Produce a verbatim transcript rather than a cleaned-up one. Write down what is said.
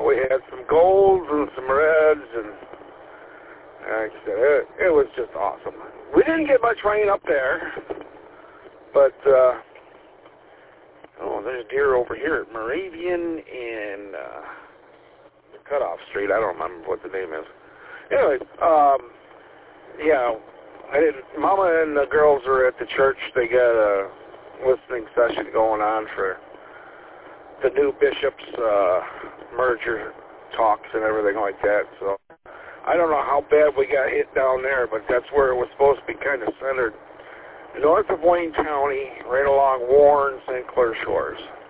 we had some golds and some reds, and like I said, it, it was just awesome. We didn't get much rain up there, but, uh, oh, there's deer over here at Moravian and uh, the Cutoff Street. I don't remember what the name is. Anyway, um, yeah, I did, Mama and the girls are at the church. They got a listening session going on for the new bishop's uh, merger talks and everything like that. So I don't know how bad we got hit down there, but that's where it was supposed to be kind of centered. North of Wayne County, right along Warren, Saint Clair Shores.